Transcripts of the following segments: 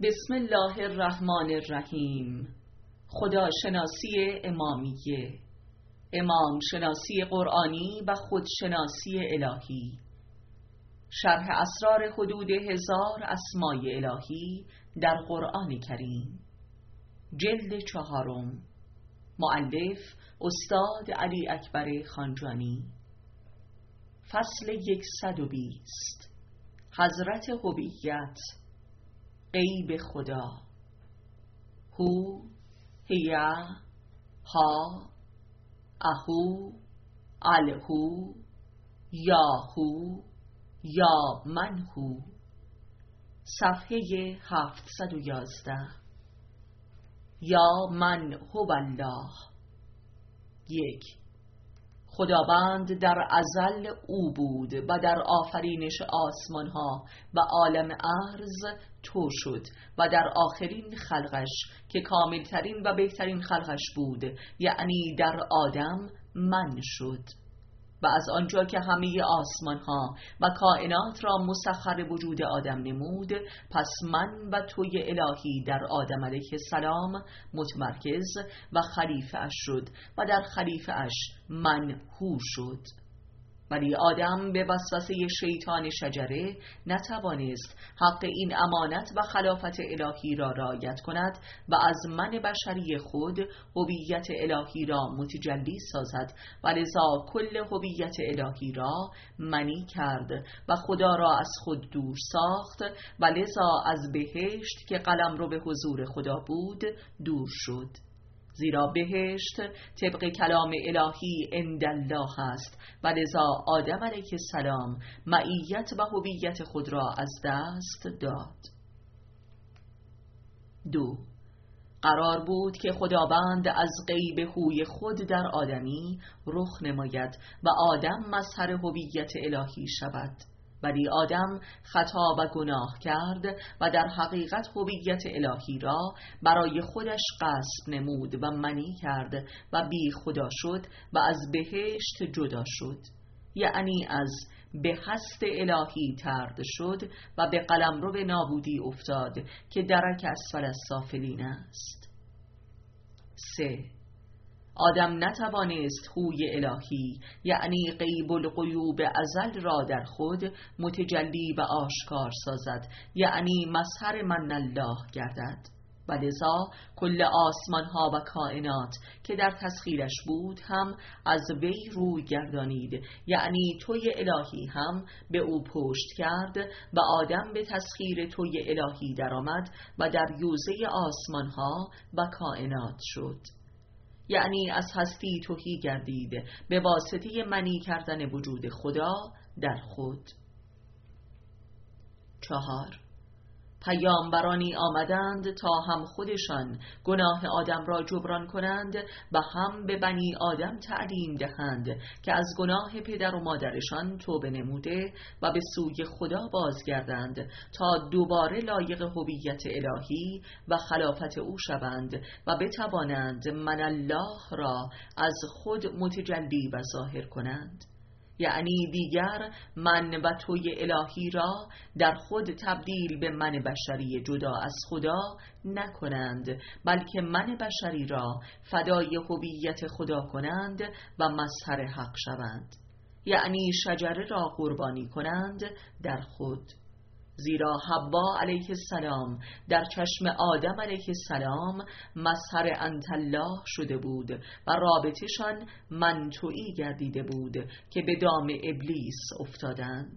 بسم الله الرحمن الرحیم. خداشناسی امامیه، امام شناسی قرآنی و خودشناسی الهی. شرح اسرار حدود 1000 اسمای الهی در قرآن کریم، جلد 4، مؤلف استاد علی اکبر خانجانی. فصل 120. حضرت هویت، غیب خدا. هو، هیا، ها، اهو، الهو، یاهو، یا من هو. صفحه 711. یا من هو الله. 1. خداوند در ازل او بود و در آفرینش آسمان ها و عالم ارض تو شد و در آخرین خلقش که کاملترین و بهترین خلقش بود، یعنی در آدم، من شد. و از آنجا که همه آسمان ها و کائنات را مسخر وجود آدم نمود، پس من و توی الهی در آدم علیه السلام متمرکز و خلیفه اش شد و در خلیفه اش من هو شد. ولی آدم به وسوسه شیطان شجره نتوانست حق این امانت و خلافت الهی را رعایت کند و از من بشری خود هویت الهی را متجلی سازد و لذا کل هویت الهی را منی کرد و خدا را از خود دور ساخت و لذا از بهشت که قلمرو به حضور خدا بود دور شد. زیرا بهشت طبق کلام الهی عند الله است و لذا آدم علیه السلام معیت و هویت خود را از دست داد. 2. قرار بود که خداوند از غیب هوی خود در آدمی رخ نماید و آدم مظهر هویت الهی شود، ولی آدم خطا و گناه کرد و در حقیقت هویت الهی را برای خودش غصب نمود و منی کرد و بی خدا شد و از بهشت جدا شد، یعنی از به هست الهی طرد شد و به قلمرو نابودی افتاد که درک اسفل السافلین است. 3. آدم نتوانست خوی الهی، یعنی غیب الغیوب ازل را در خود متجلی و آشکار سازد، یعنی مظهر من الله گردد. و لذا کل آسمان ها و کائنات که در تسخیرش بود هم از وی روی گردانید، یعنی توی الهی هم به او پشت کرد و آدم به تسخیر توی الهی درآمد و در یوزه آسمان ها و کائنات شد، یعنی از هستی تهی گردید به واسطه منی کردن وجود خدا در خود. 4. پیامبرانی آمدند تا هم خودشان گناه آدم را جبران کنند و هم به بنی آدم تعلیم دهند که از گناه پدر و مادرشان توبه نموده و به سوی خدا بازگردند تا دوباره لایق هویت الهی و خلافت او شوند و بتوانند من الله را از خود متجلی و ظاهر کنند، یعنی دیگر من و توی الهی را در خود تبدیل به من بشری جدا از خدا نکنند، بلکه من بشری را فدای هویت خدا کنند و مظهر حق شوند، یعنی شجره را قربانی کنند در خود. زیرا حوا علیه السلام در چشم آدم علیه السلام مظهر انت الله شده بود و رابطشان من تویی گردیده بود که به دام ابلیس افتادند.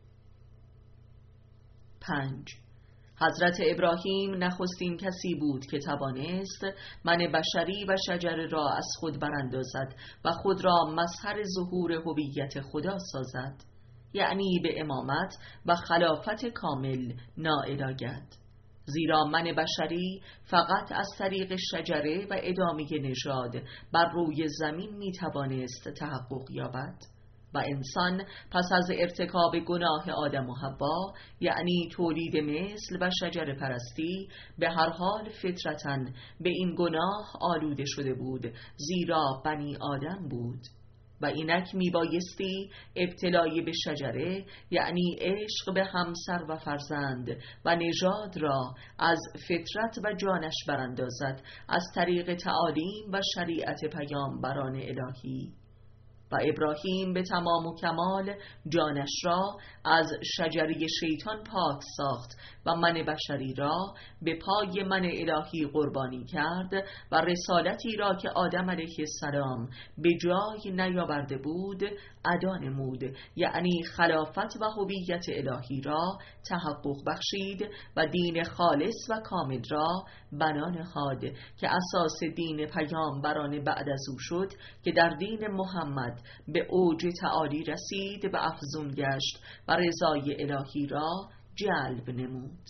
5. حضرت ابراهیم نخستین کسی بود که توانست من بشری و شجره را از خود براندازد و خود را مظهر ظهور هویت خدا سازد، یعنی به امامت و خلافت کامل نائل آید. زیرا من بشری فقط از طریق شجره و ادامه نژاد بر روی زمین میتوانست تحقق یابد و انسان پس از ارتکاب گناه آدم و حوا، یعنی تولید مثل و شجره پرستی، به هر حال فطرتاً به این گناه آلوده شده بود، زیرا بنی آدم بود. و اینک میبایستی ابتلای به شجره یعنی عشق به همسر و فرزند و نژاد را از فطرت و جانش براندازد از طریق تعالیم و شریعت پیامبران الهی. و ابراهیم به تمام و کمال جانش را از شجره شیطان پاک ساخت و من بشری را به پای من الهی قربانی کرد و رسالتی را که آدم علیه السلام به جای نیاورده بود ادا نمود، یعنی خلافت و هویت الهی را تحقق بخشید و دین خالص و کامل را بنا نهاد که اساس دین پیامبران بعد از او شد که در دین محمد به اوج تعالی رسید و افزون گشت و رضای الهی را جلب نمود.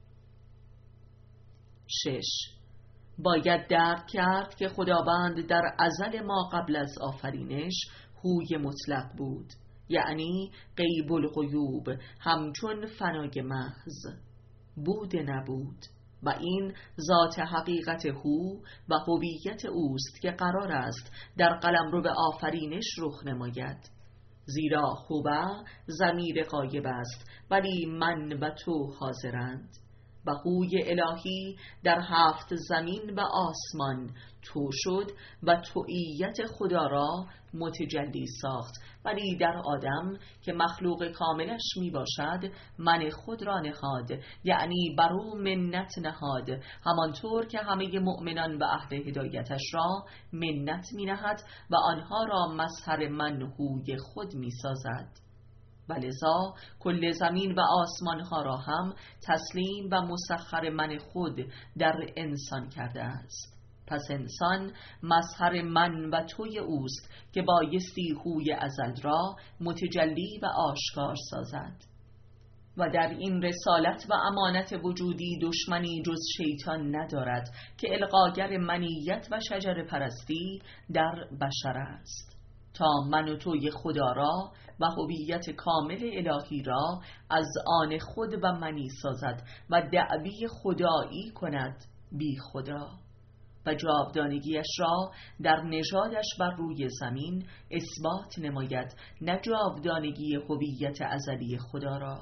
6. باید درک کرد که خداوند در ازل ما قبل از آفرینش هوی مطلق بود، یعنی غیب الغیوب، همچون فنای محض، بود نبود، و این ذات حقیقت هو و هویت اوست که قرار است در قلمرو به آفرینش رخ نماید. زیرا هو ضمیر غایب است ولی من و تو حاضرند و هوی الهی در 7 زمین و آسمان تو شد و توییت خدا را متجلی ساخت، ولی در آدم که مخلوق کاملش می باشد من خود را نهاد، یعنی بر او منت نهاد، همانطور که همه مؤمنان و اهل هدایتش را منت می نهد و آنها را مظهر من هوی خود می سازد. و لذا کل زمین و آسمان ها را هم تسلیم و مسخر من خود در انسان کرده است. پس انسان مظهر من و توی اوست که بایستی هوی ازل را متجلی و آشکار سازد. و در این رسالت و امانت وجودی دشمنی جز شیطان ندارد که القاگر منیت و شجر پرستی در بشر است، تا من و توی خدا را و هویت کامل الهی را از آن خود و منی سازد و دعوی خدایی کند بی خدا و جاودانگیش را در نژادش بر روی زمین اثبات نماید، نه جاودانگی هویت ازلی خدا را.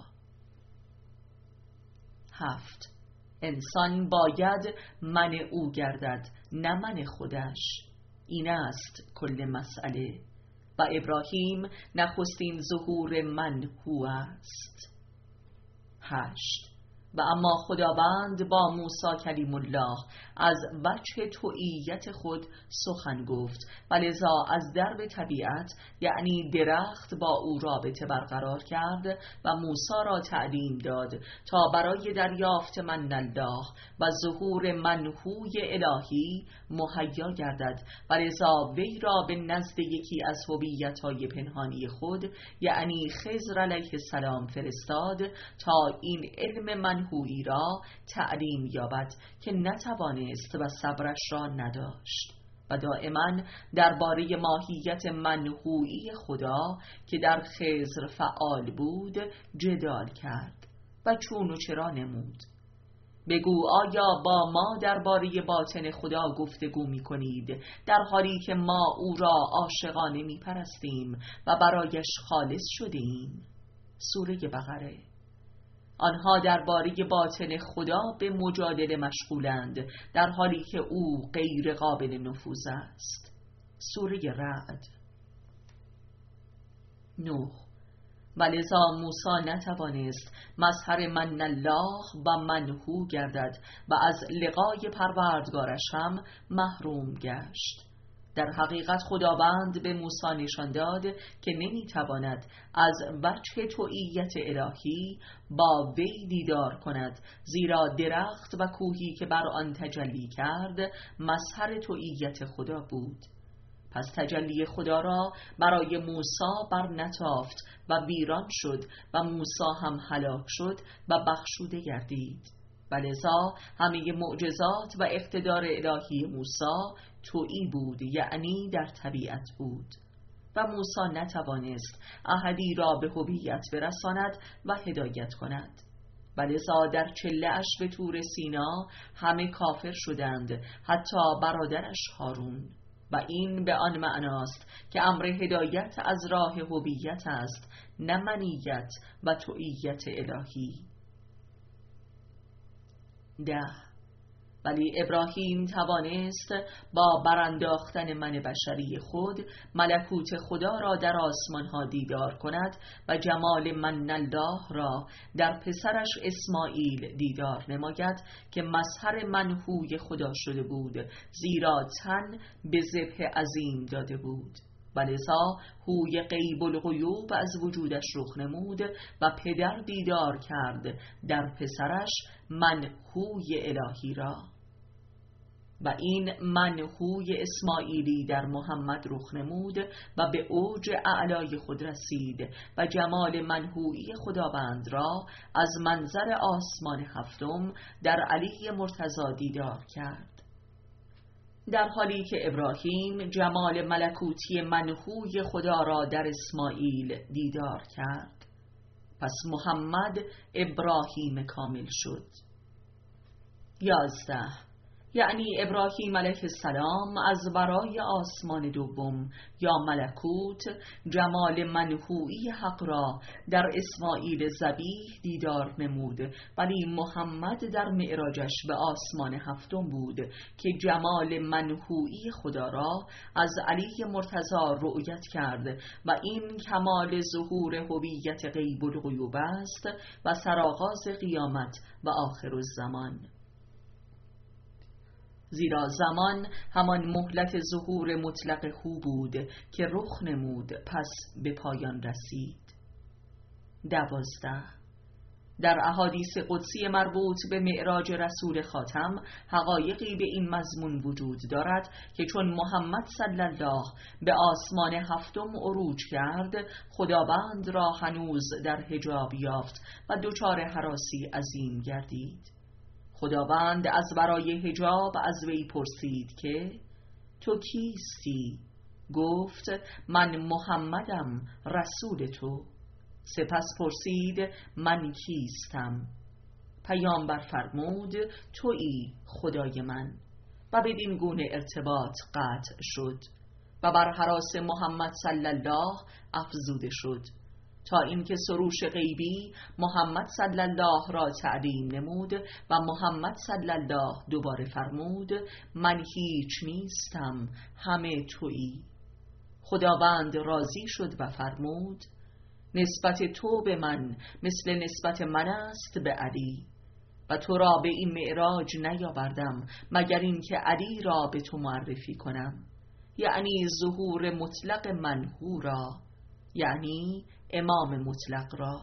7. انسان باید من او گردد نه من خودش. این است کل مسئله و ابراهیم نخستین ظهور من هو است. 8. و اما خداوند با موسی کلیم الله از وجه توییت خود سخن گفت و لذا از درب طبیعت یعنی درخت با او رابطه برقرار کرد و موسی را تعلیم داد تا برای دریافت من الله و ظهور منهوی الهی مهیا گردد و لذا وی را به نزد یکی از هویت‌های پنهانی خود یعنی خضر علیه السلام فرستاد تا این علم منهویی را تعلیم یابد که نتوانست و صبرش را نداشت و دائما درباره ماهیت منهویی خدا که در خضر فعال بود جدال کرد و چون و چرا نمود. بگو آیا با ما درباره باطن خدا گفتگو می کنید در حالی که ما او را عاشقانه می پرستیم و برایش خالص شدیم؟ سوره بقره. آنها درباره باطن خدا به مجادله مشغولند در حالی که او غیر قابل نفوذ است. سوره رعد. 9. ولذا موسی نتوانست مظهر من الله و منهو گردد و از لقای پروردگارش هم محروم گشت. در حقیقت خداوند به موسی نشان داد که نمیتواند از وجه توییت الهی با وی دیدار کند، زیرا درخت و کوهی که بر آن تجلی کرد مظهر توییت خدا بود. پس تجلی خدا را برای موسی بر نتافت و ویران شد و موسی هم هلاک شد و بخشوده گردید. ولذا همه معجزات و اقتدار الهی موسی تویی بود، یعنی در طبیعت بود و موسی نتوانست احدی را به هویت برساند و هدایت کند. ولذا در چله اش به طور سینا همه کافر شدند، حتی برادرش هارون. و این به آن معناست که امر هدایت از راه هویت است، نه منیت و طوعیت الهی. 10. ولی ابراهیم توانست با برانداختن من بشری خود ملکوت خدا را در آسمانها دیدار کند و جمال من الله را در پسرش اسماعیل دیدار نماید که مظهر منهوی خدا شده بود، زیرا تن به ذبح عظیم داده بود. و لذا هوی غیب الغیوب از وجودش رخ نمود و پدر دیدار کرد در پسرش منهوی الهی را. و این منهوی اسماعیلی در محمد رخ نمود و به اوج اعلای خود رسید و جمال منهوی خداوند را از منظر آسمان هفتم در علی مرتضی دیدار کرد، در حالی که ابراهیم جمال ملکوتی منهوی خدا را در اسماعیل دیدار کرد. پس محمد ابراهیم کامل شد. 11. یعنی ابراهیم علیه السلام از برای آسمان دوم یا ملکوت جمال منهوی حق را در اسماعیل ذبیح دیدار نمود، ولی محمد در معراجش به آسمان هفتم بود که جمال منهوی خدا را از علی مرتضی رؤیت کرد و این کمال ظهور هویت غیب الغیوب است و سرآغاز قیامت و آخر الزمان. زیرا زمان همان مهلت ظهور مطلق هو بود که رخ نمود پس به پایان رسید. 12. در احادیث قدسی مربوط به معراج رسول خاتم حقایقی به این مضمون وجود دارد که چون محمد صلی الله به آسمان هفتم عروج کرد، خداوند را هنوز در حجاب یافت و دچار هراسی عظیم گردید. خداوند از برای حجاب از وی پرسید که تو کیستی؟ گفت من محمدم رسول تو. سپس پرسید من کیستم؟ پیامبر فرمود تویی خدای من، و بدین گونه ارتباط قطع شد و بر هراس محمد صلی الله افزوده شد تا اینکه سروش غیبی محمد صلی الله را تعلیم نمود و محمد صلی الله دوباره فرمود من هیچ نیستم، همه تویی. خداوند راضی شد و فرمود نسبت تو به من مثل نسبت من است به علی، و تو را به این معراج نیاوردم مگر اینکه علی را به تو معرفی کنم، یعنی ظهور مطلق منهو را، یعنی امام مطلق را.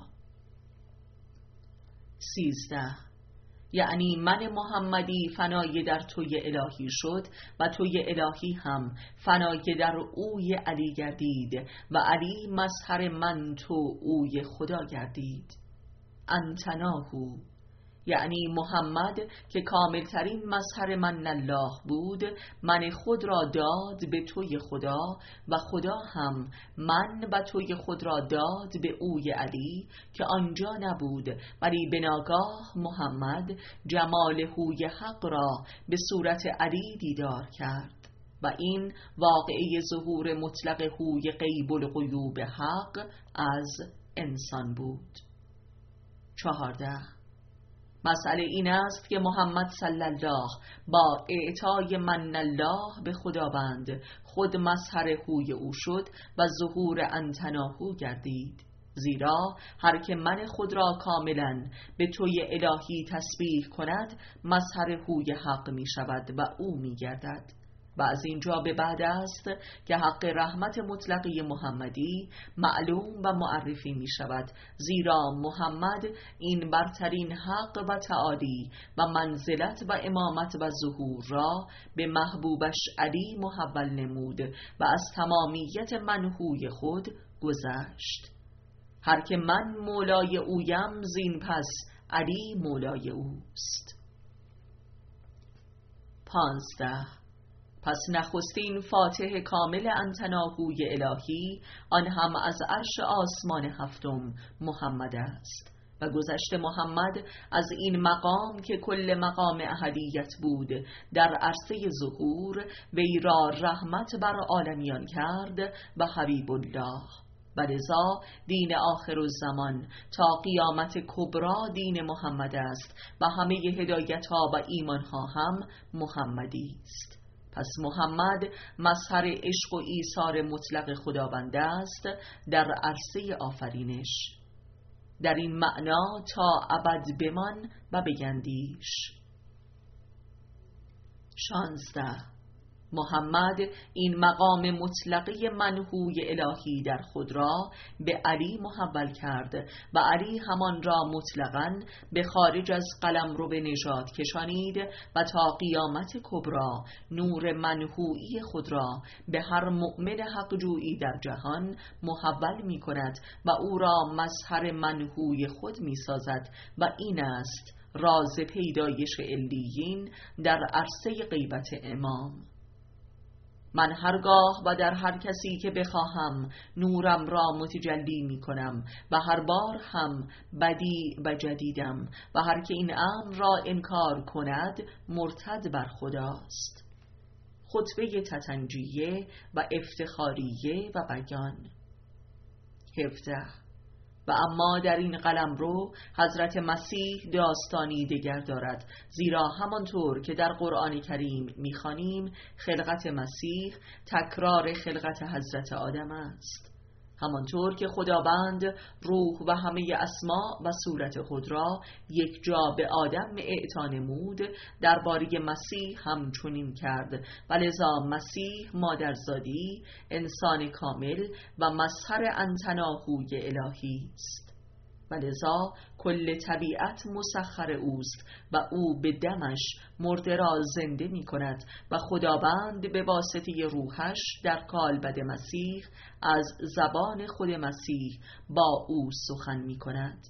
13. یعنی من محمدی فنای در توی الهی شد و توی الهی هم فنای در اوی علی گردید و علی مظهر من تو اوی خدا گردید. انتناهو، یعنی محمد که کاملترین مظهر من الله بود، من خود را داد به توی خدا و خدا هم من و توی خود را داد به اوی علی که آنجا نبود، ولی به ناگاه محمد جمال هوی حق را به صورت علی دیدار کرد و این واقعه ظهور مطلق هوی غیب الغیوب حق از انسان بود. 14. مسئله این است که محمد صلی الله با اعطای من الله به خداوند خود مظهر هوی او شد و ظهور انتناهو گردید، زیرا هر که من خود را کاملا به توی الهی تسبیح کند مظهر هوی حق می شود و او می گردد. و از اینجا به بعد است که حق رحمت مطلقی محمدی معلوم و معرفی می شود، زیرا محمد این برترین حق و تعالی و منزلت و امامت و ظهور را به محبوبش علی محول نمود و از تمامیت منهوی خود گذشت. هر که من مولای اویم زین پس علی مولای اوست. 15. پس نخستین فاتح کامل انتناهوی الهی، آن هم از عرش آسمان هفتم، محمد است و گذشت محمد از این مقام که کل مقام احدیت بود در عرصه ظهور وی را رحمت بر عالمیان کرد و حبیب الله. ولذا دین آخرالزمان تا قیامت کبری دین محمد است و همه هدایت ها و ایمان ها هم محمدی است. پس محمد مظهر عشق و ایثار مطلق خداوند است در عرصه آفرینش. در این معنا تا ابد بمان و بگندیش. 16. محمد این مقام مطلقه منهوی الهی در خود را به علی محول کرد و علی همان را مطلقاً به خارج از قلمرو به نجات کشانید و تا قیامت کبری نور منهویی خود را به هر مؤمن حقجویی در جهان محول می کند و او را مظهر منهوی خود می سازد و این است راز پیدایش علیین در عرصه غیبت امام. من هرگاه و در هر کسی که بخواهم نورم را متجلی می کنم و هر بار هم بدی و جدیدم و هر که این امر را انکار کند مرتد بر خداست. خطبه تتنجیه و افتخاریه و بیان. 17. و اما در این قلمرو حضرت مسیح داستانی دیگر دارد، زیرا همانطور که در قرآن کریم می‌خوانیم خلقت مسیح تکرار خلقت حضرت آدم است. همانطور که خداوند روح و همه اسما و صورت خود را یک جا به آدم اعطا نمود، درباره مسیح هم چنین کرد و لذا مسیح مادرزادی انسان کامل و مظهر انتناهوی الهی است. و لذا کل طبیعت مسخر اوست و او به دمش مرده را زنده می کند و خداوند به واسطه روحش در کالبد مسیح از زبان خود مسیح با او سخن می کند.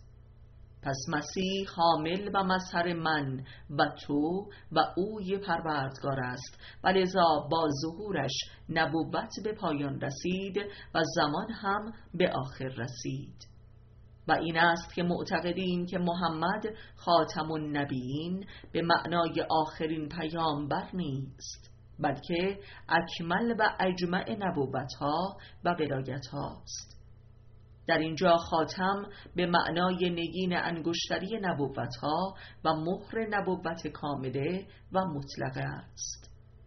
پس مسیح حامل و مظهر من و تو و اوی پروردگار است و لذا با ظهورش نبوت به پایان رسید و زمان هم به آخر رسید. و این است که معتقدیم که محمد خاتم النبیین به معنای آخرین پیامبر نیست، بلکه اکمل و اجمع نبوت‌ها و ولایت‌هاست. در اینجا خاتم به معنای نگین انگشتری نبوت‌ها و مهر نبوت کامله و مطلقه است.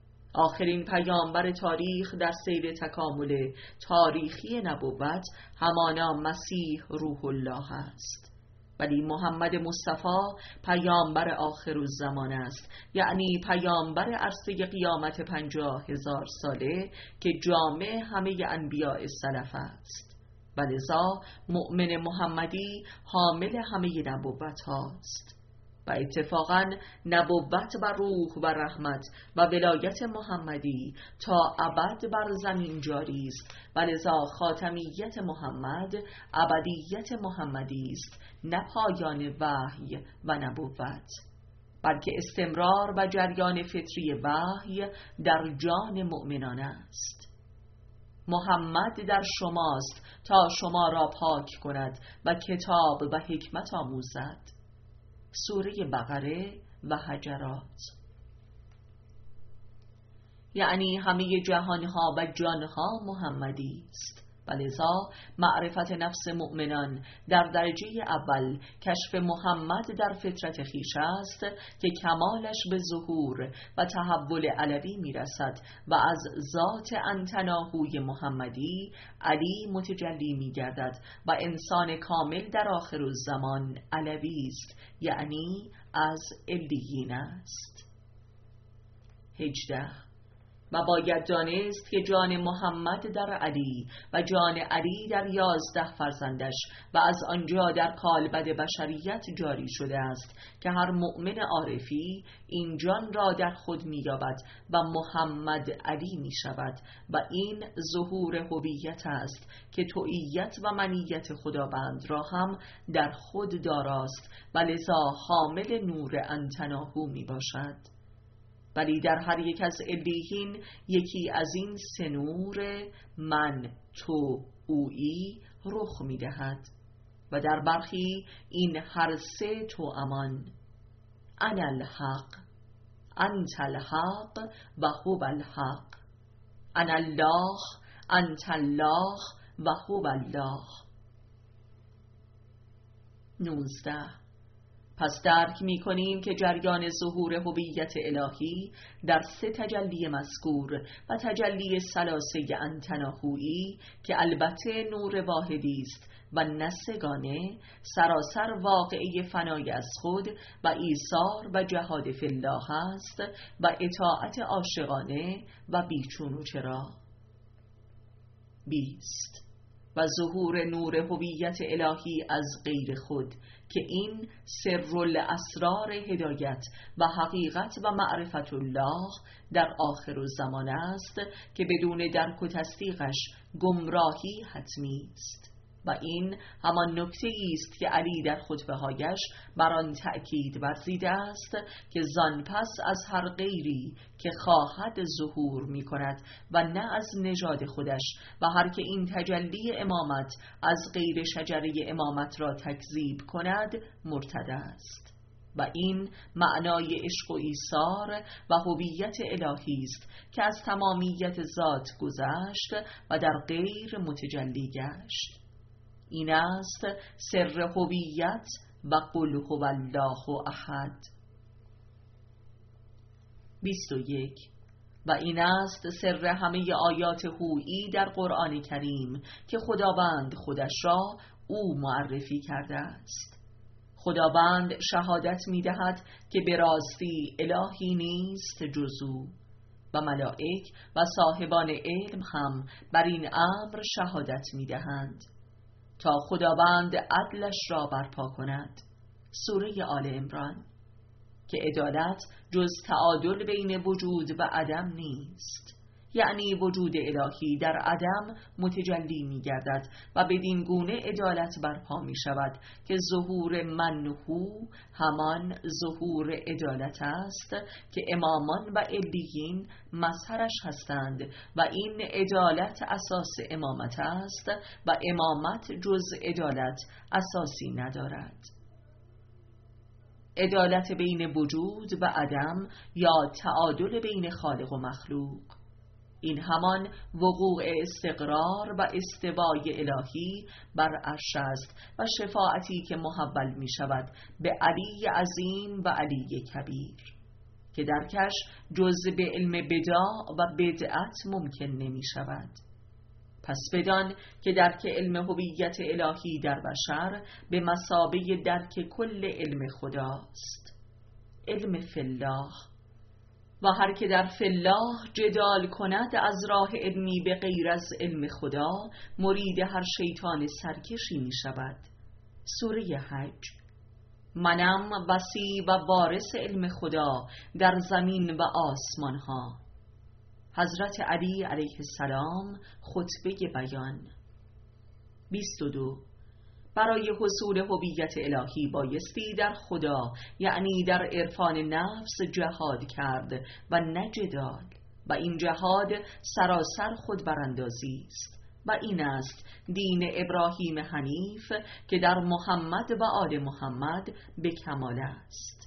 آخرین پیامبر تاریخ در سیر تکامل تاریخی نبوت همانا مسیح روح الله است. ولی محمد مصطفی پیامبر آخرالزمان است، یعنی پیامبر عرصه قیامت 50,000 ساله که جامع همه انبیاء سلف است. و لذا مؤمن محمدی حامل همه نبوت هاست. و اتفاقاً نبوت و روح و رحمت و ولایت محمدی تا ابد بر زمین جاری است و لذا خاتمیت محمد ابدیت محمدی است، نه پایان وحی و نبوت، بلکه استمرار و جریان فطری وحی در جان مؤمنان است. محمد در شماست تا شما را پاک کند و کتاب و حکمت آموزد. سوره بقره و حجرات. یعنی همه جهانها و جانها محمدی است و لذا معرفت نفس مؤمنان در درجه اول کشف محمد در فطرت خیش است که کمالش به ظهور و تحول علوی میرسد و از ذات انتناهوی محمدی علی متجلی میگردد و انسان کامل در آخرالزمان علوی است، یعنی از علیین است. 18. و باید دانست که جان محمد در علی و جان علی در 11 فرزندش و از آنجا در کالبد بشریت جاری شده است که هر مؤمن عارفی این جان را در خود می‌یابد و محمد علی می شود و این ظهور هویت است که توئیت و منیت خداوند را هم در خود داراست و لذا حامل نور انتناهو می باشد. ولی در هر یک از علیین یکی از این سه نور من تو اویی رخ می دهد و در برخی این هر سه توامان: انا الحق، انت الحق و هو الحق، انا الله، انت الله و هو الله. 19. پس درک می کنیم که جریان ظهور هویت الهی در سه تجلی مذکور و تجلی ثلاثه انتناهویی که البته نور واحدی است و نسگانه، سراسر واقعه فنای از خود و ایثار و جهاد فی الله است و اطاعت عاشقانه و بیچون و چرا. 20. و ظهور نور هویت الهی از غیر خود که این سر الاسرار هدایت و حقیقت و معرفت الله در آخر الزمان است که بدون درک و تصدیقش گمراهی حتمی است. و این همان نکته است که علی در خطبه هایش بر آن تأکید ورزیده است که زان پس از هر غیری که خواهد ظهور می کند و نه از نژاد خودش، و هر که این تجلی امامت از غیر شجره امامت را تکذیب کند مرتد است. و این معنای عشق و ایثار و هویت الهی است که از تمامیت ذات گذشت و در غیر متجلی گشت. این است سر هویت و قل هو الله احد. 21. و این است سر همه آیات هویی در قرآن کریم که خداوند خودش را او معرفی کرده است. خداوند شهادت می دهد که به راستی الهی نیست جز او، و ملائک و صاحبان علم هم بر این امر شهادت می دهند تا خداوند عدلش را برپا کند. سوره آل عمران. که عدالت جز تعادل بین وجود و عدم نیست، یعنی وجود الهی در عدم متجلی می گردد و بدین گونه عدالت برپا می شود که ظهور منهو همان ظهور عدالت است که امامان و علیین مظهرش هستند و این عدالت اساس امامت است و امامت جز عدالت اساسی ندارد. عدالت بین وجود و عدم یا تعادل بین خالق و مخلوق، این همان وقوع استقرار و استوای الهی بر عرش است و شفاعتی که محول می شود به علی عظیم و علی کبیر که درکش جز به علم بداع و بدعت ممکن نمی شود. پس بدان که درک علم هویت الهی در بشر به مثابه درک کل علم خداست، علم فی الله. و هر که در فی الله جدال کند از راه علمی به غیر از علم خدا مرید هر شیطان سرکشی می شود. سوره حج. منم وسیع و وارث علم خدا در زمین و آسمان ها. حضرت علی علیه السلام، خطبه بیان. 22. برای حصول هویت الهی بایستی در خدا، یعنی در عرفان نفس جهاد کرد و نه جدال، و این جهاد سراسر خود براندازی است و این است دین ابراهیم حنیف که در محمد و آل محمد به کمال است.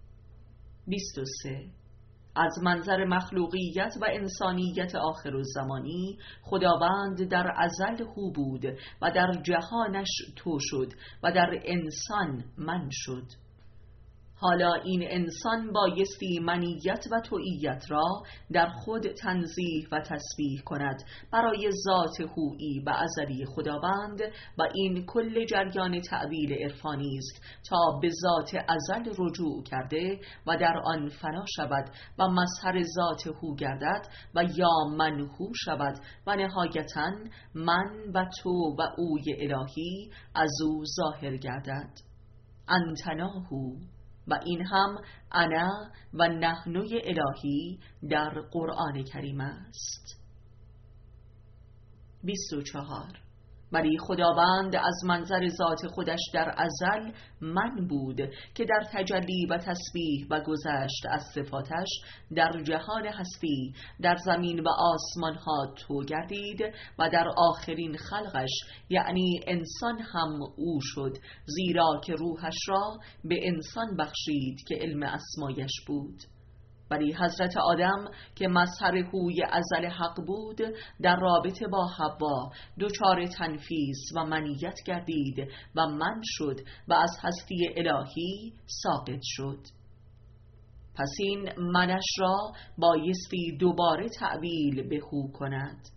23. از منظر مخلوقیت و انسانیت آخرالزمانی خداوند در ازل هو بود و در جهانش تو شد و در انسان من شد. حالا این انسان بایستی منیت و توییت را در خود تنزیه و تسبیح کند برای ذات هویی و ازلی خداوند و این کل جریان تأویل عرفانی است تا به ذات ازل رجوع کرده و در آن فنا شود و مظهر ذات هو گردد و یا من هو شود و نهایتاً من و تو و اوی الهی از او ظاهر گردد. انتناهو. و این هم انا و نحنوی الهی در قرآن کریم است. 24. ولی خداوند از منظر ذات خودش در ازل من بود که در تجلی و تسبیح و گذشت از صفاتش در جهان هستی در زمین و آسمان ها تو گردید و در آخرین خلقش یعنی انسان هم او شد، زیرا که روحش را به انسان بخشید که علم اسمایش بود. ولی حضرت آدم که مظهر هوی ازل حق بود در رابطه با حوا دچار تنفیس و منیت گردید و من شد و از هستی الهی ساقط شد. پس این منش را بایستی دوباره تعبیل به هو کند.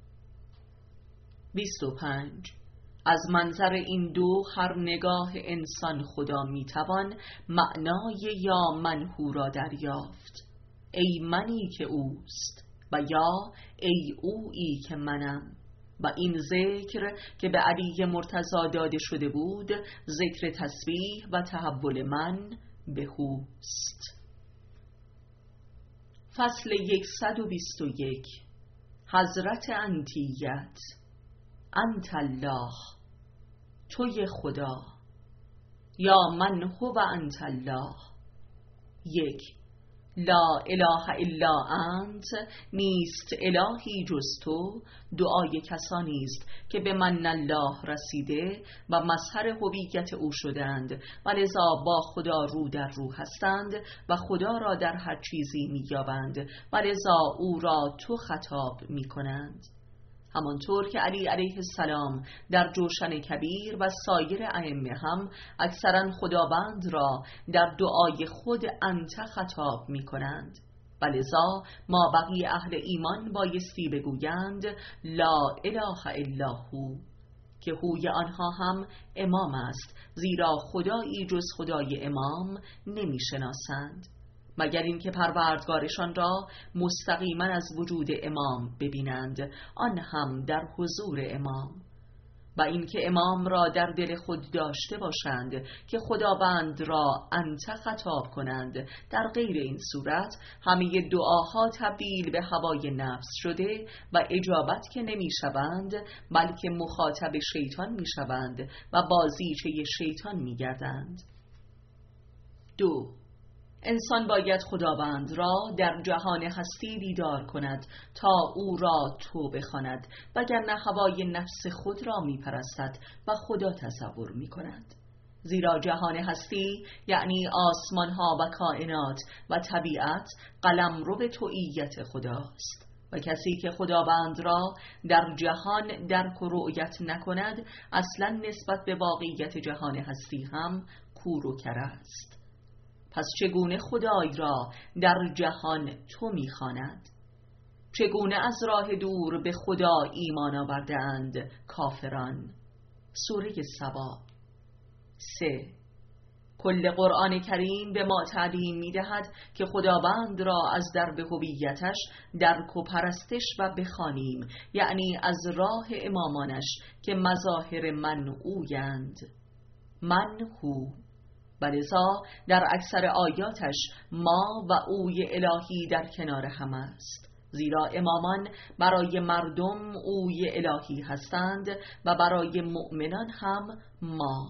25. از منظر این دو هر نگاه انسان خدا میتوان معنای یا من هو را دریافت. ای منی که اوست و یا ای اویی که منم. و این ذکر که به علی مرتضی داده شده بود ذکر تسبیح و تحول من به هوست. فصل 121. حضرت انتیت. انت الله، توی خدا. یا من هو انت الله. 1. لا اله الا انت، نیست الهی جز تو، دعای کسانی است که به من الله رسیده و مظهر هویت او شدند و لذا با خدا رو در رو هستند و خدا را در هر چیزی می‌یابند و لذا او را تو خطاب می‌کنند. همانطور که علی علیه السلام در جوشن کبیر و سایر ائمه هم اکثرا خداوند را در دعای خود انت خطاب می کنند و لذا ما بقیه اهل ایمان بایستی بگویند لا اله الا هو، که هوی آنها هم امام است، زیرا خدایی جز خدای امام نمی شناسند مگر اینکه پروردگارشان را مستقیما از وجود امام ببینند، آن هم در حضور امام، و اینکه امام را در دل خود داشته باشند که خداوند را انت خطاب کنند. در غیر این صورت همه دعاها تبدیل به هوای نفس شده و اجابت که نمی شوند بلکه مخاطب شیطان می شوند و بازیچه شیطان می گردند. 2. انسان باید خداوند را در جهان هستی دیدار کند تا او را تو بخواند، وگرنه هوای نفس خود را می پرستد و خدا تصور می کند. زیرا جهان هستی یعنی آسمان ها و کائنات و طبیعت قلمرو به توییت خداست و کسی که خداوند را در جهان درک و رؤیت نکند اصلا نسبت به واقعیت جهان هستی هم کور و کر است. پس چگونه خدای را در جهان تو می‌خواند؟ چگونه از راه دور به خدا ایمان آوردند کافران؟ سوره سبا. 3. کل قرآن کریم به ما تعلیم می‌دهد که خداوند را از درب هویتش درک و پرستش و بخوانیم، یعنی از راه امامانش که مظاهر من اویند. من هو. ولذا در اکثر آیاتش ما و اوی الهی در کنار هم است، زیرا امامان برای مردم اوی الهی هستند و برای مؤمنان هم ما.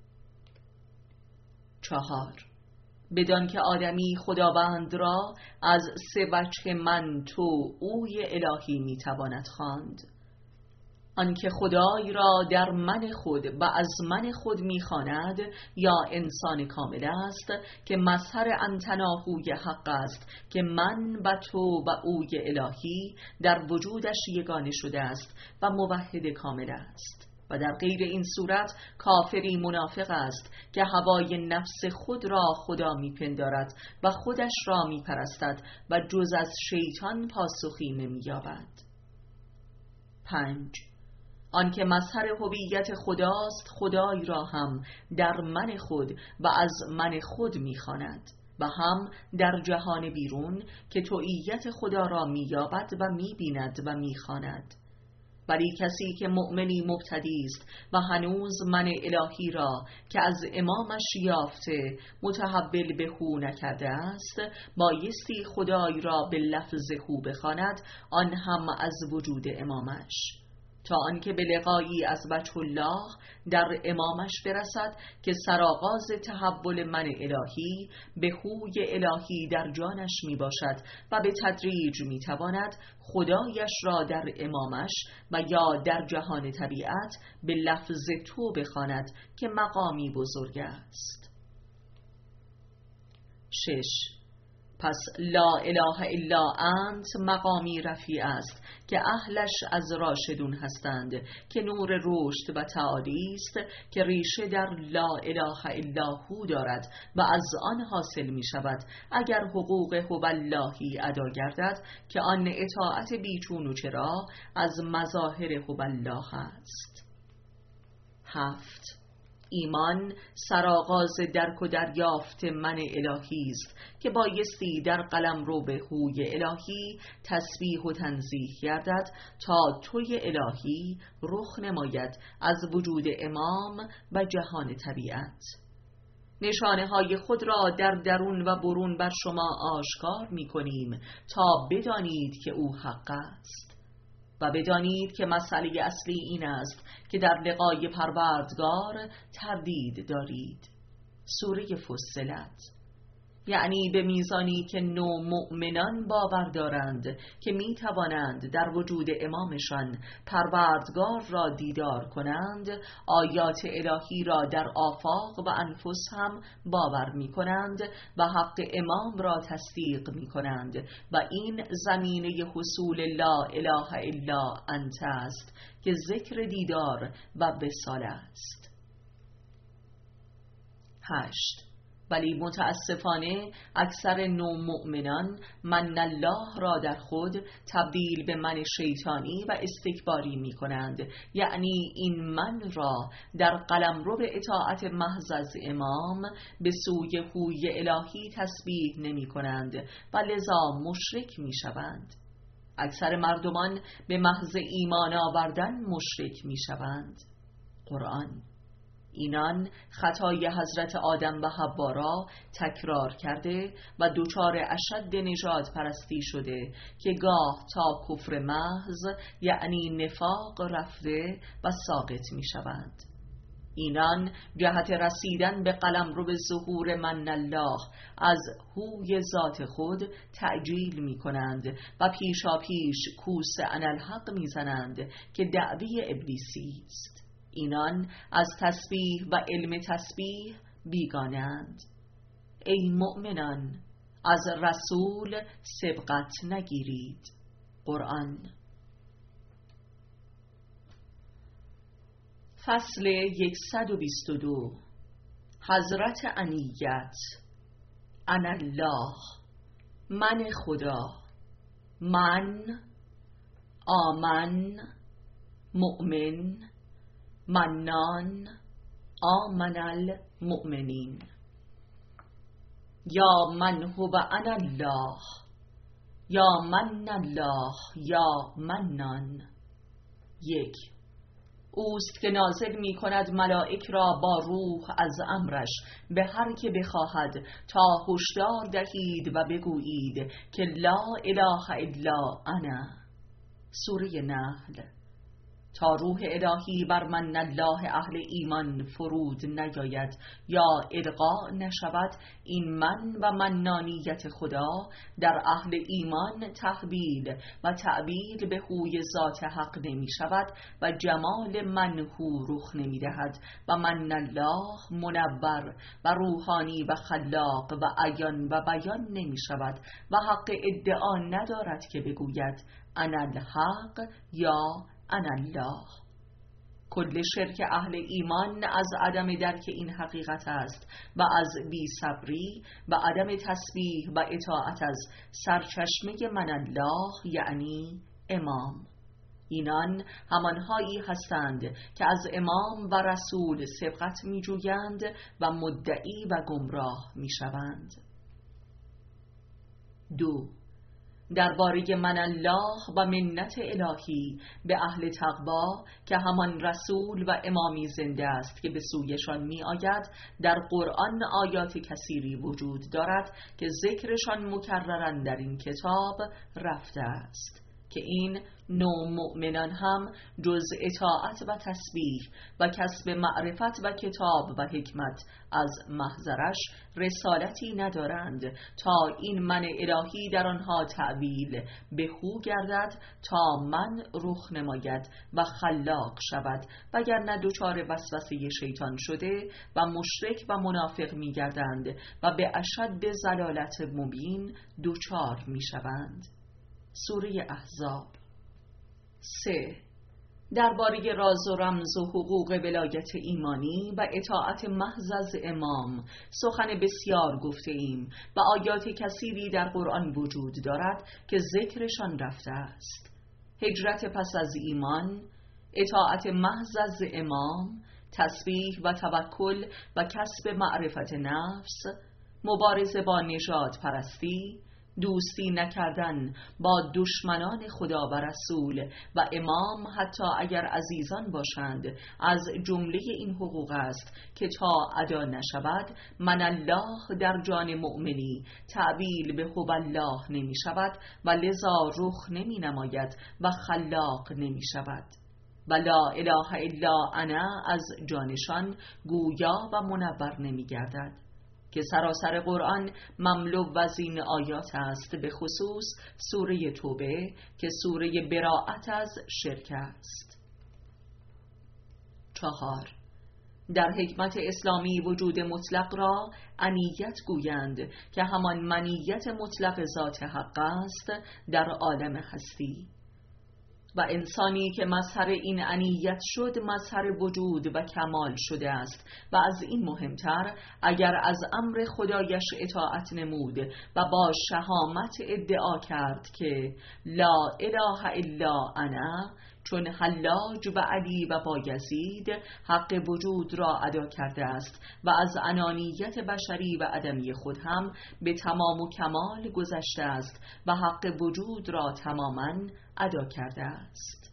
4. بدان که آدمی خداوند را از 3 وجه من تو اوی الهی میتواند خواند. آنکه خدای را در من خود و از من خود میخواند یا انسان کامل است که مظهر انتناهوی حق است که من و تو و اوی الهی در وجودش یگانه شده است و موحد کامل است. و در غیر این صورت کافری منافق است که هوای نفس خود را خدا میپندارد و خودش را میپرستد و جز از شیطان پاسخی نمییابد. 5. آنکه مظهر هویت خداست خدای را هم در من خود و از من خود میخواند و هم در جهان بیرون که توییت خدا را مییابد و میبیند و میخواند. ولی کسی که مؤمنی مبتدی است و هنوز من الهی را که از امامش یافته متحول به هو نکرده است بایستی خدای را به لفظ هو بخواند، آن هم از وجود امامش. تا آنکه به لقایی از وجه الله در امامش برسد که سرآغاز تحول من الهی به خوی الهی در جانش می باشد و به تدریج می تواند خدایش را در امامش و یا در جهان طبیعت به لفظ تو بخواند که مقامی بزرگ است. 6. پس لا اله الا انت مقامی رفیع است که اهلش از راشدون هستند که نور رشد و تعالی است که ریشه در لا اله الا هو دارد و از آن حاصل می شود اگر حقوق هو اللهی ادا گردد که آن اطاعت بیچون و چرا از مظاهر هو الله است. 7. ایمان سرآغاز درک و دریافت من الهی است که بایستی در قلمرو به هوی الهی تسبیح و تنزیه گردد تا توی الهی رخ نماید از وجود امام و جهان طبیعت. نشانه های خود را در درون و برون بر شما آشکار می کنیم تا بدانید که او حق است و بدانید که مسئله اصلی این است که در لقای پروردگار تردید دارید. سوره فصلت. یعنی به میزانی که نو مؤمنان باور دارند که می توانند در وجود امامشان پروردگار را دیدار کنند، آیات الهی را در آفاق و انفس هم باور می کنند و حق امام را تصدیق می کنند و این زمینه حصول لا اله الا انت است که ذکر دیدار و وصال است. 8. ولی متاسفانه اکثر نومؤمنان من الله را در خود تبدیل به من شیطانی و استکباری می کنند، یعنی این من را در قلمرو به اطاعت محض از امام به سوی هوی الهی تسبیح نمی کنند و لذا مشرک می شوند. اکثر مردمان به محض ایمان آوردن مشرک می شوند. قرآن اینان خطای حضرت آدم و حوا را تکرار کرده و دچار اشد نژاد پرستی شده که گاه تا کفر محض یعنی نفاق رفته و ساقط می شوند. اینان جهت رسیدن به قلمرو به ظهور من الله از هوی ذات خود تعجیل می کنند و پیشا پیش کوس انالحق می زنند که دعوی ابلیسی است. اینان از تسبیح و علم تسبیح بیگانند. ای مؤمنان، از رسول سبقت نگیرید. قرآن. فصل 122. حضرت انیت. انالله، من خدا، من آمن، مؤمن، منان، آمن المؤمنین. یا من هو انا الله، یا من الله، یا منان. 1. اوست که نازل می کند ملائک را با روح از امرش به هر که بخواهد تا هشدار دهید و بگویید که لا اله الا انا. سوره نحل. تا روح الهی بر من الله اهل ایمان فرود نیاید یا القا نشود، این من و منانیت خدا در اهل ایمان تحویل و تعبیر به هوی ذات حق نمی شود و جمال منهو رخ نمی دهد و من الله منور و روحانی و خلاق و عیان و بیان نمی شود و حق ادعا ندارد که بگوید انا الحق یا انا الله. کل شرک اهل ایمان از عدم درک این حقیقت است و از بی صبری و عدم تسبیح و اطاعت از سرچشمه من الله یعنی امام. اینان همانهایی هستند که از امام و رسول سبقت می جویند و مدعی و گمراه می شوند. 2. درباره من الله و منت الهی به اهل تقوا که همان رسول و امامی زنده است که به سویشان می آید، در قرآن آیات کثیری وجود دارد که ذکرشان مکررن در این کتاب رفته است که این نوع مؤمنان هم جز اطاعت و تسبیح و کسب معرفت و کتاب و حکمت از محضرش رسالتی ندارند تا این من الهی در آنها تعبیل به خو گردد تا من رخ نماید و خلاق شود، وگرنه دچار وسوسه شیطان شده و مشرک و منافق می گردند و به اشد ضلالت مبین دچار می شوند. سوره احزاب. 3. درباره راز و رمز و حقوق ولایت ایمانی و اطاعت محض از امام سخن بسیار گفته ایم و آیات کثیری در قرآن وجود دارد که ذکرشان رفته است. هجرت پس از ایمان، اطاعت محض از امام، تسبیح و توکل و کسب معرفت نفس، مبارزه با نژاد پرستی، دوستی نکردن با دشمنان خدا و رسول و امام حتی اگر عزیزان باشند، از جمله این حقوق است که تا ادا نشود من الله در جان مؤمنی تعبیل به هو الله نمی شود و لذا رخ نمی نماید و خلاق نمی شود و لا اله الا انا از جانشان گویا و منور نمی گردد که سراسر قرآن مملو وزین آیات است، به خصوص سوره توبه که سوره براءت از شرک است. 4. در حکمت اسلامی وجود مطلق را انیت گویند که همان منیت مطلق ذات حق است در عالم هستی و انسانی که مظهر این انیت شد مظهر وجود و کمال شده است و از این مهمتر اگر از امر خدایش اطاعت نمود و با شهامت ادعا کرد که لا اله الا انا، چون حلاج و علی و بایزید حق وجود را ادا کرده است و از انانیت بشری و عدمی خود هم به تمام و کمال گذشته است و حق وجود را تماما ادا کرده است.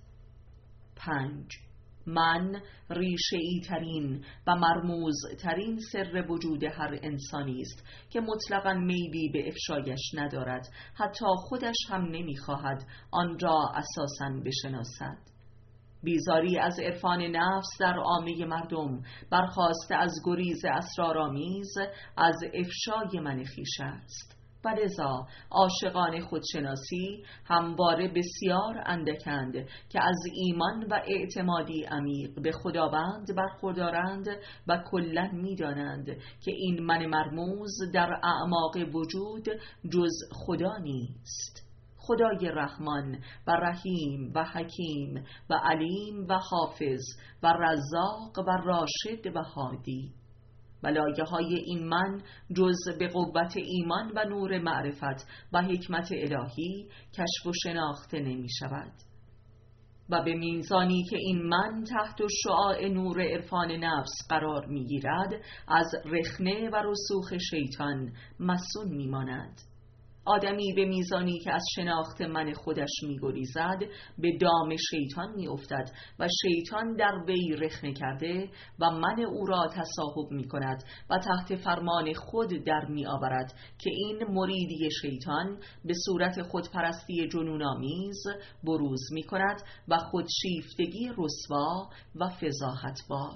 5. من ریشه‌ای ترین و مرموز ترین سر وجود هر انسانی است که مطلقاً میلی به افشایش ندارد، حتی خودش هم نمی‌خواهد آن را اساساً بشناسد. بیزاری از عرفان نفس در عامه مردم برخاسته از گریز اسرارآمیز از افشای من خویش است و لذا عاشقان خودشناسی همواره بسیار اندکند که از ایمان و اعتمادی عمیق به خداوند برخوردارند و کلاً می‌دانند که این من مرموز در اعماق وجود جز خدا نیست، خدای رحمان و رحیم و حکیم و علیم و حافظ و رزاق و راشد و هادی. و لایه های این من جز به قوت ایمان و نور معرفت و حکمت الهی کشف و شناخته نمی شود و به میزانی که این من تحت شعاع نور عرفان نفس قرار می گیرد از رخنه و رسوخ شیطان مصون می ماند. آدمی به میزانی که از شناخت من خودش می‌گریزد به دام شیطان می‌افتد و شیطان در وی رخنه کرده و من او را تصاحب می‌کند و تحت فرمان خود در می‌آورد که این مریدی شیطان به صورت خودپرستی جنون‌آمیز بروز می‌کند و خودشیفتگی رسوا و فضاحت‌بار.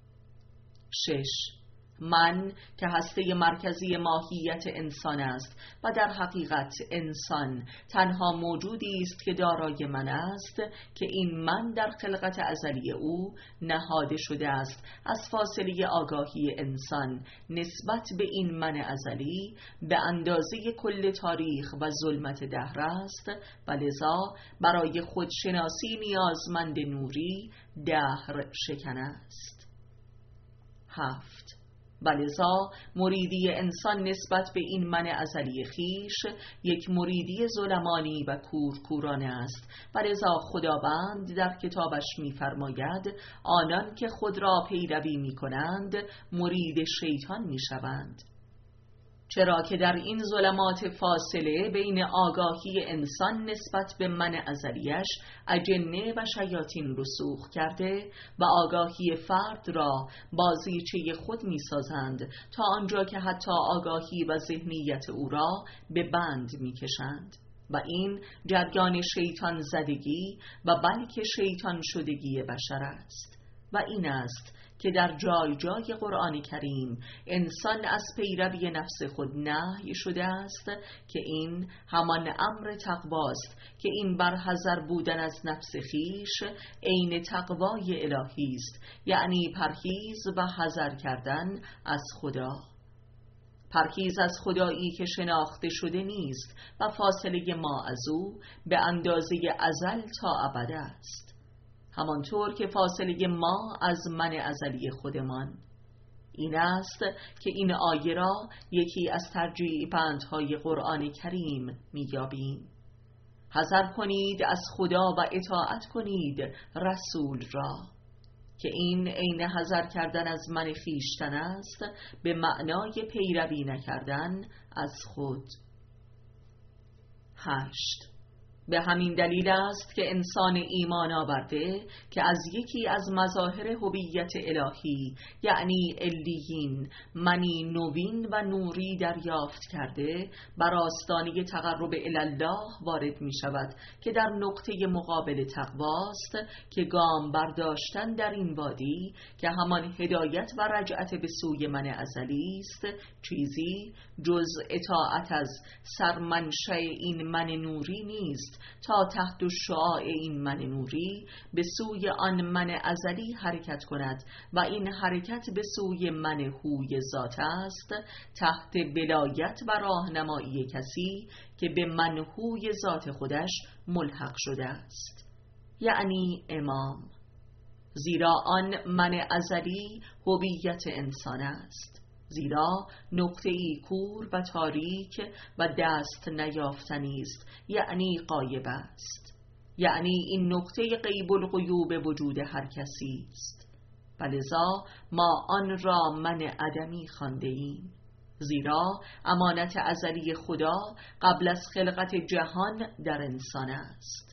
6. من که هسته مرکزی ماهیت انسان است و در حقیقت انسان تنها موجودی است که دارای من است که این من در خلقت ازلی او نهاده شده است از فاصله آگاهی انسان نسبت به این من ازلی به اندازه کل تاریخ و ظلمت دهر است و لذا برای خودشناسی نیازمند نوری دهر شکن است. 7. و لذا مریدی انسان نسبت به این من ازلی خیش یک مریدی ظلمانی و کورکورانه است و لذا خداوند در کتابش می‌فرماید آنان که خود را پیروی می‌کنند مرید شیطان می‌شوند، چرا که در این ظلمات فاصله بین آگاهی انسان نسبت به من ازلیش اجنه و شیاطین رسوخ کرده و آگاهی فرد را بازیچه خود می سازند تا آنجا که حتی آگاهی و ذهنیت او را به بند می کشند. و این جریان شیطان زدگی و بلکه شیطان شدگی بشر است و این است که در جای جای قرآن کریم انسان از پیروی نفس خود نهی شده است که این همان امر تقواست که این برحذر بودن از نفس خیش عین تقوای الهی است، یعنی پرهیز و حذر کردن از خدا. پرهیز از خدایی که شناخته شده نیست و فاصله ما از او به اندازه ازل تا ابد است، همانطور که فاصله ما از من ازلی خودمان. این است که این آیه را یکی از ترجیح بندهای قرآن کریم می‌یابیم: حذر کنید از خدا و اطاعت کنید رسول را، که این عین حذر کردن از من خویشتن است به معنای پیروی نکردن از خود. 8. به همین دلیل است که انسان ایمان آورده که از یکی از مظاهر هویت الهی یعنی علیین منی نوین و نوری دریافت کرده بر آستانه تقرب الی الله وارد می شود که در نقطه مقابل تقواست، که گام برداشتن در این وادی که همان هدایت و رجعت به سوی من ازلی است چیزی جز اطاعت از سرمنشأ این من نوری نیست تا تحت شعاع این من نوری به سوی آن من ازلی حرکت کند و این حرکت به سوی من هوی ذات است تحت ولایت و راهنمایی کسی که به من هوی ذات خودش ملحق شده است، یعنی امام. زیرا آن من ازلی هویت انسان است، زیرا نقطه‌ای کور و تاریک و دست نیافتنی است، یعنی غایب است، یعنی این نقطه غیب الغیوب وجود هر کسی است. فلذا ما آن را من عدمی خوانده ایم، زیرا امانت ازلی خدا قبل از خلقت جهان در انسان است.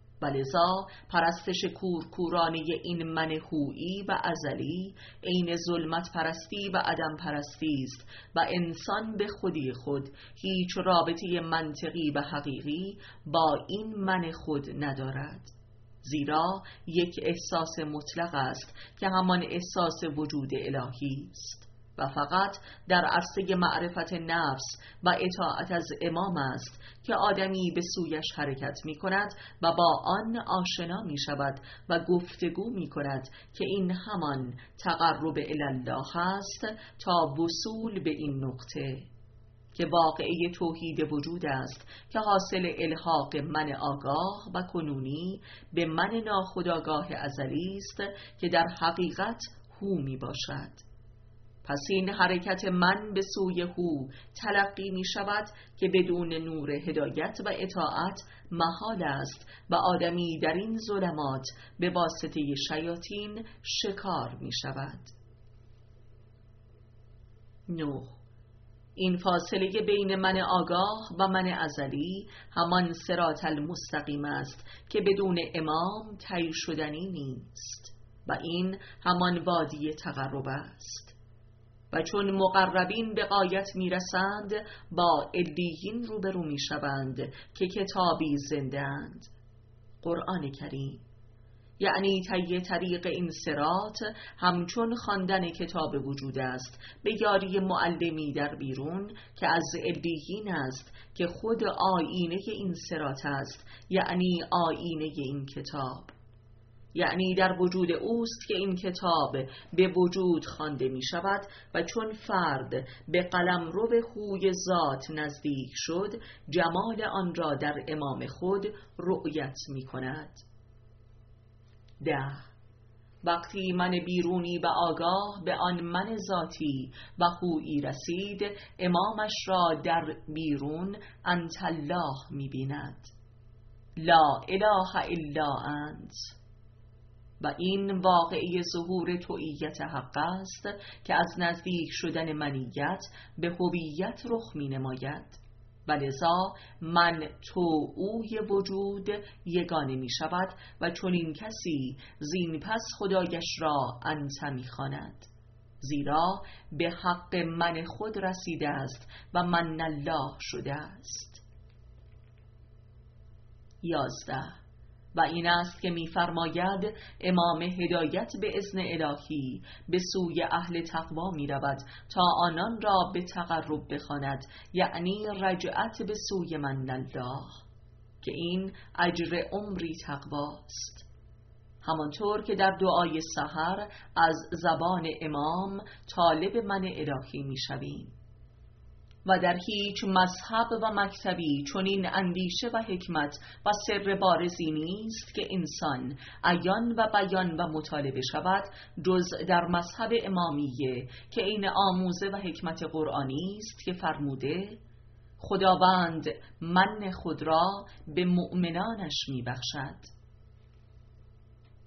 ولذا پرستش کورکورانه این من هویی و ازلی عین ظلمت پرستی و عدم پرستی است و انسان به خودی خود هیچ رابطه منطقی و حقیقی با این من خود ندارد، زیرا یک احساس مطلق است که همان احساس وجود الهی است و فقط در عرصه معرفت نفس و اطاعت از امام است که آدمی به سویش حرکت می کند و با آن آشنا می شود و گفتگو می کند که این همان تقرب الی الله است تا وصول به این نقطه که واقعه توحید وجود است که حاصل الحاق من آگاه و کنونی به من ناخودآگاه ازلی است که در حقیقت هو می باشد. پس این حرکت من به سوی هو تلقی می شود که بدون نور هدایت و اطاعت محال است و آدمی در این ظلمات به واسطه شیاطین شکار می شود. 9. این فاصله بین من آگاه و من ازلی همان صراط المستقیم است که بدون امام طی شدنی نیست و این همان وادی تقرب است. و چون مقربین به غایت میرسند با علیین روبرو میشوند که کتابی زنده اند، قرآن کریم، یعنی طی طریق این صراط همچون خواندن کتاب وجود است به یاری معلمی در بیرون که از علیین است که خود آیینه این صراط است، یعنی آیینه این کتاب، یعنی در وجود اوست که این کتاب به وجود خوانده می شود و چون فرد به قلمرو هوی ذات نزدیک شد جمال آن را در امام خود رؤیت می کند. 10. وقتی من بیرونی و آگاه به آن من ذاتی و هویی رسید امامش را در بیرون انت الله می بیند، لا اله الا انت. و این واقعی ظهور توئیت حق است که از نزدیک شدن منیت به هویت رخ می نماید و لذا من تو اوی وجود یگانه می شود و چون این کسی زین پس خدایش را انت می خواند، زیرا به حق من خود رسیده است و من الله شده است. 11. و این است که می‌فرماید امام هدایت به اذن الهی به سوی اهل تقوا می‌رود تا آنان را به تقرب بخواند، یعنی رجعت به سوی من الله، که این اجر عمری تقواست. همانطور که در دعای سحر از زبان امام طالب من الهی می‌شویم. و در هیچ مذهب و مکتبی چنین اندیشه و حکمت و سر بارزی نیست که انسان عیان و بیان و مطالبه شود جز در مذهب امامیه، که این آموزه و حکمت قرآنی است که فرموده خداوند من خود را به مؤمنانش میبخشد.